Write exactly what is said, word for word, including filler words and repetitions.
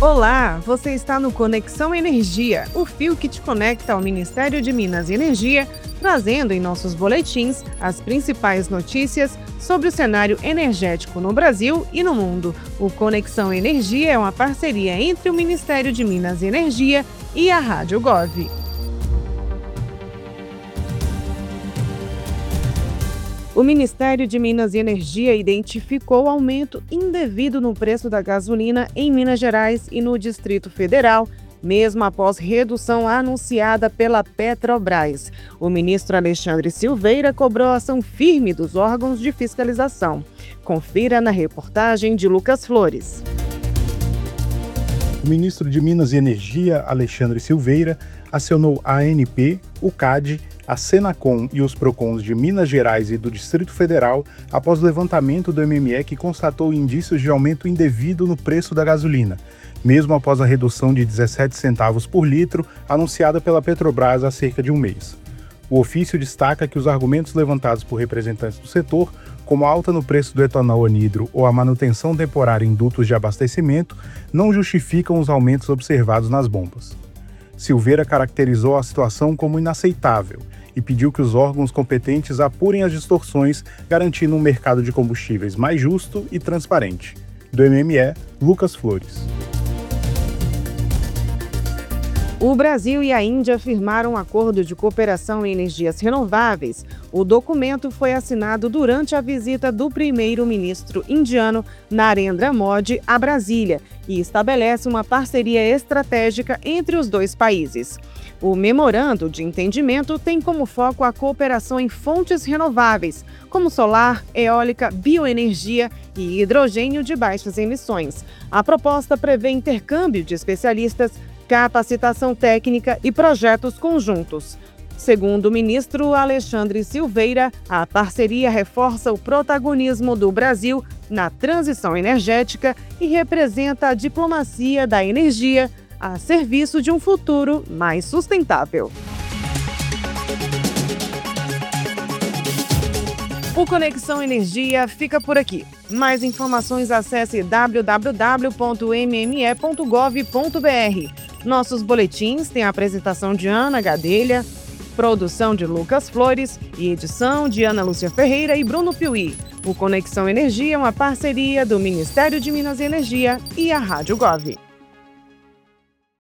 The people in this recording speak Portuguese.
Olá, você está no Conexão Energia, o fio que te conecta ao Ministério de Minas e Energia, trazendo em nossos boletins as principais notícias sobre o cenário energético no Brasil e no mundo. O Conexão Energia é uma parceria entre o Ministério de Minas e Energia e a Rádio Gov. O Ministério de Minas e Energia identificou aumento indevido no preço da gasolina em Minas Gerais e no Distrito Federal, mesmo após redução anunciada pela Petrobras. O ministro Alexandre Silveira cobrou ação firme dos órgãos de fiscalização. Confira na reportagem de Lucas Flores. O ministro de Minas e Energia, Alexandre Silveira, acionou a ANP, o CAD, a Senacom e os Procons de Minas Gerais e do Distrito Federal após o levantamento do M M E que constatou indícios de aumento indevido no preço da gasolina, mesmo após a redução de dezessete centavos por litro anunciada pela Petrobras há cerca de um mês. O ofício destaca que os argumentos levantados por representantes do setor, como a alta no preço do etanol anidro ou a manutenção temporária em dutos de abastecimento, não justificam os aumentos observados nas bombas. Silveira caracterizou a situação como inaceitável e pediu que os órgãos competentes apurem as distorções, garantindo um mercado de combustíveis mais justo e transparente. Do M M E, Lucas Flores. O Brasil e a Índia firmaram um acordo de cooperação em energias renováveis. O documento foi assinado durante a visita do primeiro-ministro indiano Narendra Modi a Brasília e estabelece uma parceria estratégica entre os dois países. O memorando de entendimento tem como foco a cooperação em fontes renováveis, como solar, eólica, bioenergia e hidrogênio de baixas emissões. A proposta prevê intercâmbio de especialistas, capacitação técnica e projetos conjuntos. Segundo o ministro Alexandre Silveira, a parceria reforça o protagonismo do Brasil na transição energética e representa a diplomacia da energia a serviço de um futuro mais sustentável. O Conexão Energia fica por aqui. Mais informações acesse w w w ponto m m e ponto gov ponto b r. Nossos boletins têm a apresentação de Ana Gadelha, produção de Lucas Flores e edição de Ana Lúcia Ferreira e Bruno Piuí. O Conexão Energia é uma parceria do Ministério de Minas e Energia e a Rádio Gov.